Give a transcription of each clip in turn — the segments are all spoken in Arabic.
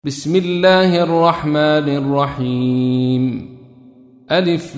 بسم الله الرحمن الرحيم. ألف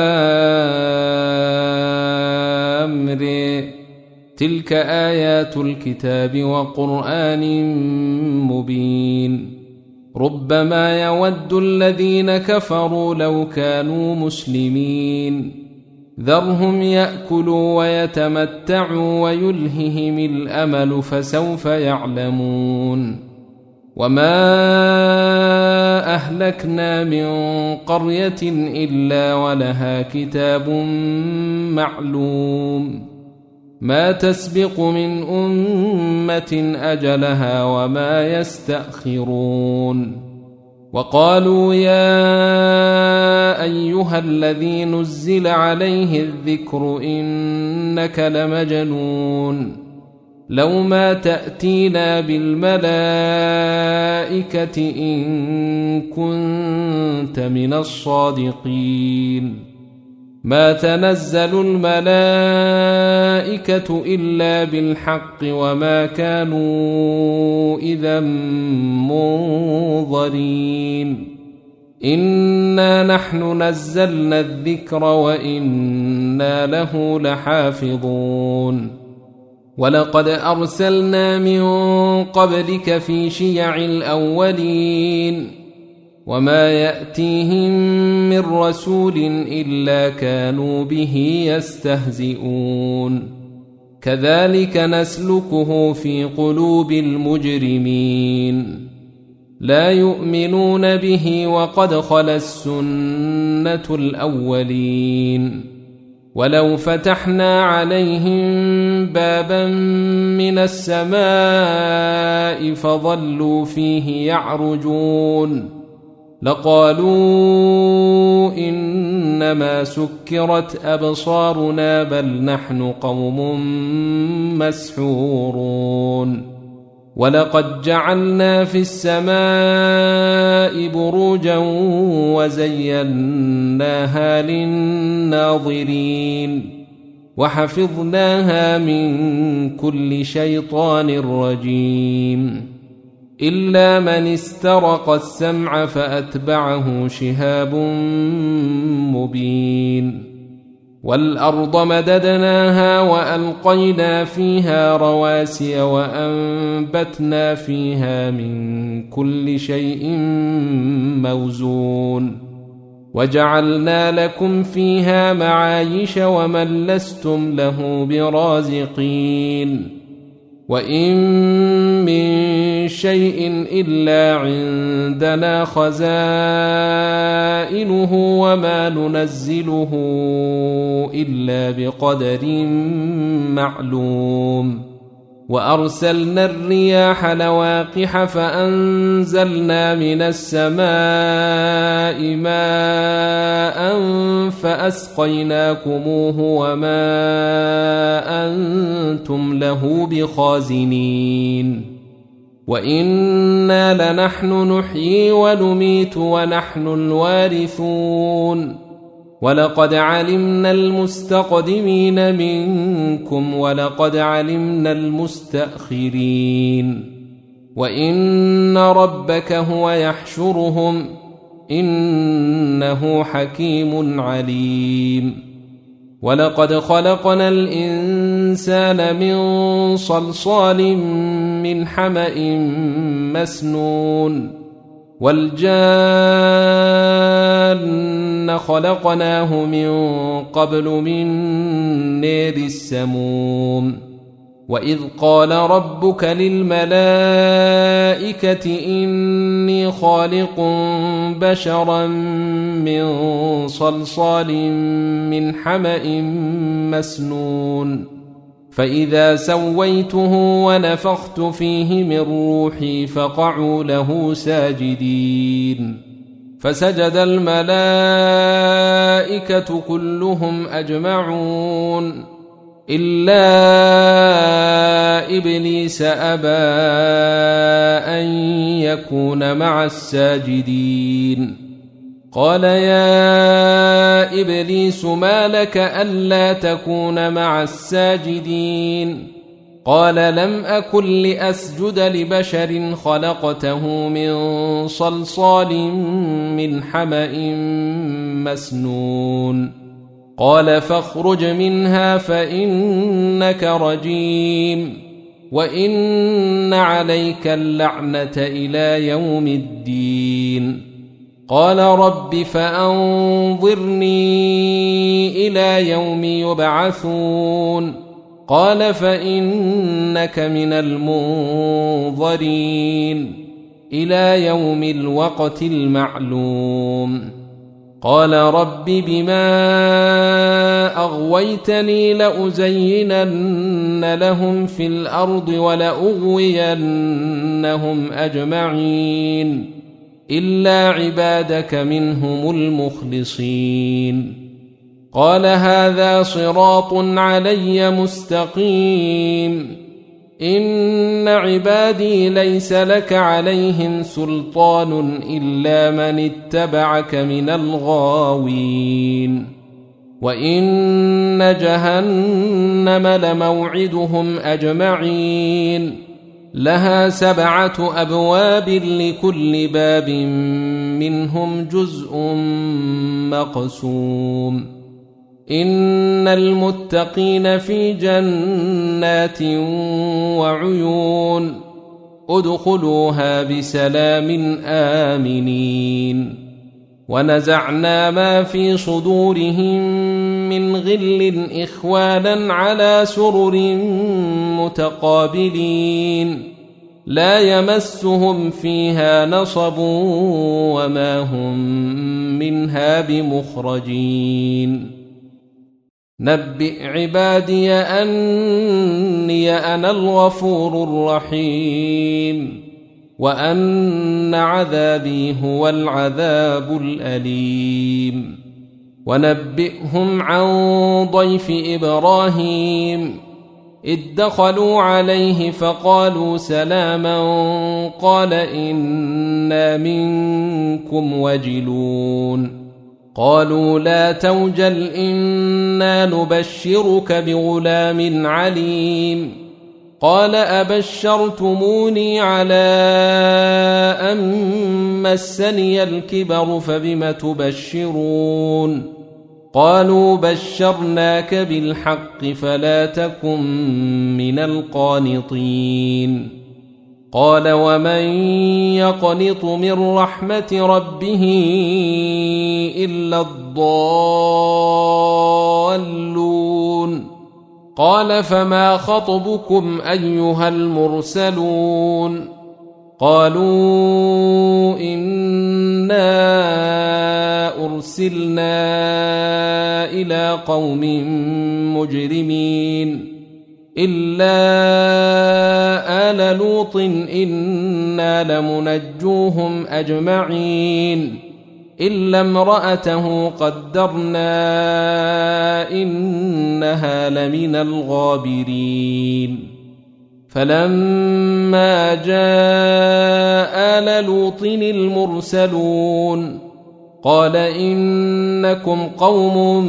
لام ر. تلك آيات الكتاب وقرآن مبين. ربما يود الذين كفروا لو كانوا مسلمين. ذرهم يأكلوا ويتمتعوا ويلههم الأمل فسوف يعلمون. وما أهلكنا من قرية إلا ولها كتاب معلوم ما تسبق من أمة أجلها وما يستأخرون. وقالوا يا أيها الذي نزل عليه الذكر إنك لمجنون لو ما تأتينا بالملائكة إن كنت من الصادقين. ما تنزل الملائكة إلا بالحق وما كانوا إذا منظرين. إنا نحن نزلنا الذكر وإنا له لحافظون. ولقد أرسلنا من قبلك في شيع الأولين وما يأتيهم من رسول إلا كانوا به يستهزئون. كذلك نسلكه في قلوب المجرمين لا يؤمنون به وقد خلت سنة الأولين. ولو فتحنا عليهم بابا من السماء فظلوا فيه يعرجون لقالوا إنما سكرت أبصارنا بل نحن قوم مسحورون. ولقد جعلنا في السماء بروجا وزيناها للناظرين وحفظناها من كل شيطان رجيم إلا من استرق السمع فأتبعه شهاب مبين. والأرض مددناها وألقينا فيها رواسي وأنبتنا فيها من كل شيء موزون وجعلنا لكم فيها معايش ومن لستم له برازقين. وإن من شيء إلا عندنا خزائنه وما ننزله إلا بقدر معلوم. وأرسلنا الرياح لواقح فأنزلنا من السماء ماء فأسقيناكموه وما أنتم له بخازنين. وإنا لنحن نحيي ونميت ونحن الوارثون. ولقد علمنا المستقدمين منكم ولقد علمنا المستأخرين. وإن ربك هو يحشرهم إنه حكيم عليم. ولقد خلقنا الإنسان من صلصال من حمأ مسنون والجان خلقناه من قبل من نار السموم. وإذ قال ربك للملائكة إني خالق بشرا من صلصال من حمأ مسنون فإذا سويته ونفخت فيه من روحي فقعوا له ساجدين. فسجد الملائكة كلهم أجمعون إلا إبليس أبى أن يكون مع الساجدين. قال يا إبليس ما لك ألا تكون مع الساجدين قال لم أكن لأسجد لبشر خلقته من صلصال من حمأ مسنون قال فاخرج منها فإنك رجيم وإن عليك اللعنة إلى يوم الدين قال رب فأنظرني إلى يوم يبعثون قال فإنك من المنظرين إلى يوم الوقت المعلوم قال رب بما أغويتني لأزينن لهم في الأرض ولأغوينهم أجمعين إلا عبادك منهم المخلصين قال هذا صراط علي مستقيم إن عبادي ليس لك عليهم سلطان إلا من اتبعك من الغاوين وإن جهنم لموعدهم أجمعين لها 7 أبواب لكل باب منهم جزء مقسوم إن المتقين في جنات وعيون ادخلوها بسلام آمنين ونزعنا ما في صدورهم من غل إخوانا على سرر متقابلين لا يمسهم فيها نصب وما هم منها بمخرجين نبئ عبادي أني أنا الغفور الرحيم وأن عذابي هو العذاب الأليم ونبئهم عن ضيف إبراهيم إذ دخلوا عليه فقالوا سلاما قال إنا منكم وجلون قالوا لا توجل إنا نبشرك بغلام عليم قال أبشرتموني على أن مسني الكبر فبم تبشرون قالوا بشرناك بالحق فلا تكن من القانطين قال ومن يقنط من رحمة ربه إلا الضالون قال فما خطبكم أيها المرسلون قالوا إنا أرسلنا إلى قوم مجرمين إلا آل لوط إنا لمنجوهم أجمعين إلا امرأته قدرنا إنها لمن الغابرين فلما جاء آل لوط المرسلون قال إنكم قوم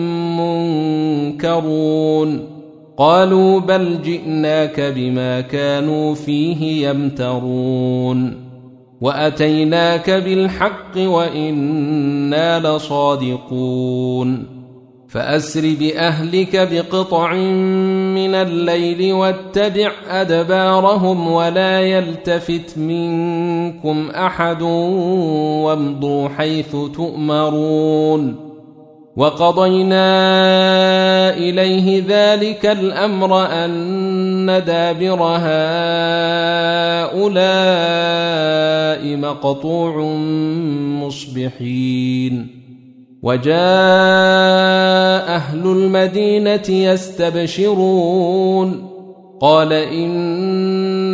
منكرون قالوا بل جئناك بما كانوا فيه يمترون وأتيناك بالحق وإنا لصادقون فأسر بأهلك بقطع من الليل واتبع أدبارهم ولا يلتفت منكم أحد وامضوا حيث تؤمرون وقضينا إليه ذلك الأمر أن دابر هؤلاء مقطوع مصبحين وجاء أهل المدينة يستبشرون قال إن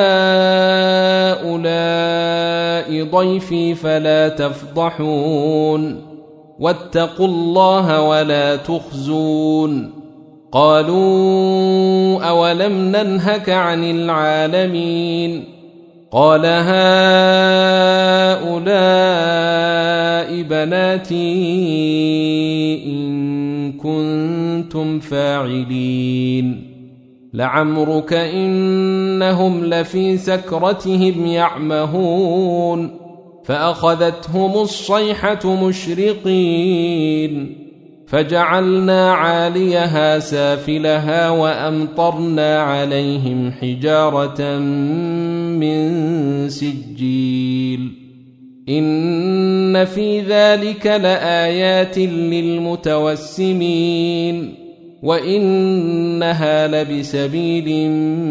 هؤلاء ضيفي فلا تفضحون واتقوا الله ولا تخزون قالوا أولم ننهك عن العالمين قال هؤلاء بناتي إن كنتم فاعلين لعمرك إنهم لفي سكرتهم يعمهون فأخذتهم الصيحة مشرقين فجعلنا عاليها سافلها وأمطرنا عليهم حجارة من سجيل إن في ذلك لآيات للمتوسمين وإنها لبسبيل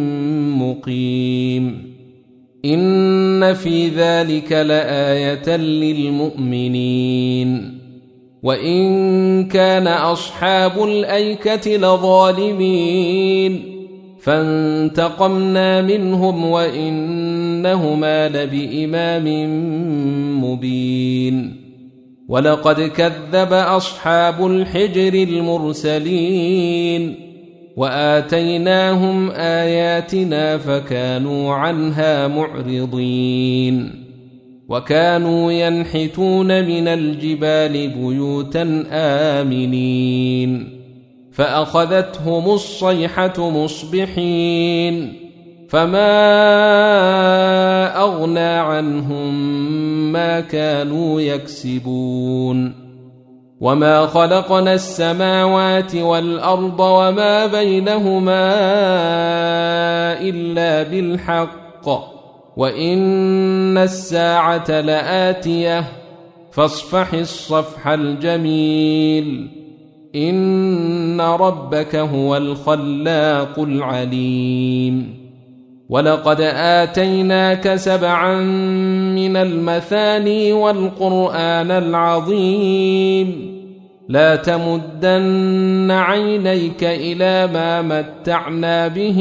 مقيم إن في ذلك لآية للمؤمنين وإن كان أصحاب الأيكة لظالمين فانتقمنا منهم وإنهما لبإمام مبين ولقد كذب أصحاب الحجر المرسلين وآتيناهم آياتنا فكانوا عنها معرضين وكانوا ينحتون من الجبال بيوتا آمنين فأخذتهم الصيحة مصبحين فما أغنى عنهم ما كانوا يكسبون وما خلقنا السماوات والأرض وما بينهما إلا بالحق وإن الساعة لآتية فاصفح الصفح الجميل إن ربك هو الخلاق العليم ولقد آتيناك 7 من المثاني والقرآن العظيم لا تمدن عينيك إلى ما متعنا به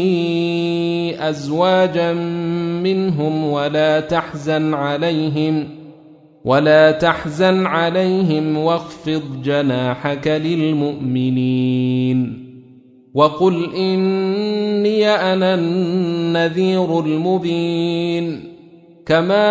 أزواجا منهم ولا تحزن عليهم واخفض جناحك للمؤمنين وقل إني أنا النذير المبين كما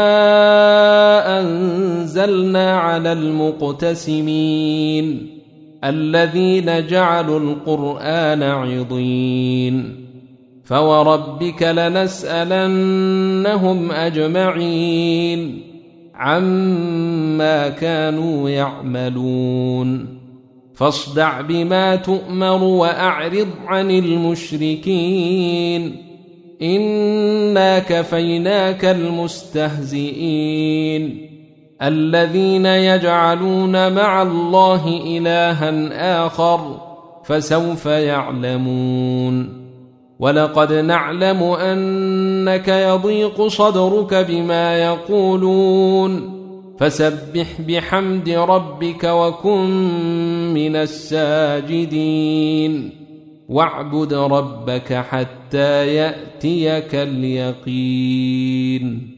أنزلنا على المقتسمين الذين جعلوا القرآن عضين فوربك لنسألنهم أجمعين عما كانوا يعملون فاصدع بما تؤمر وأعرض عن المشركين إنا كفيناك المستهزئين الذين يجعلون مع الله إلها آخر فسوف يعلمون ولقد نعلم أنك يضيق صدرك بما يقولون فسبح بحمد ربك وكن من الساجدين واعبد ربك حتى يأتيك اليقين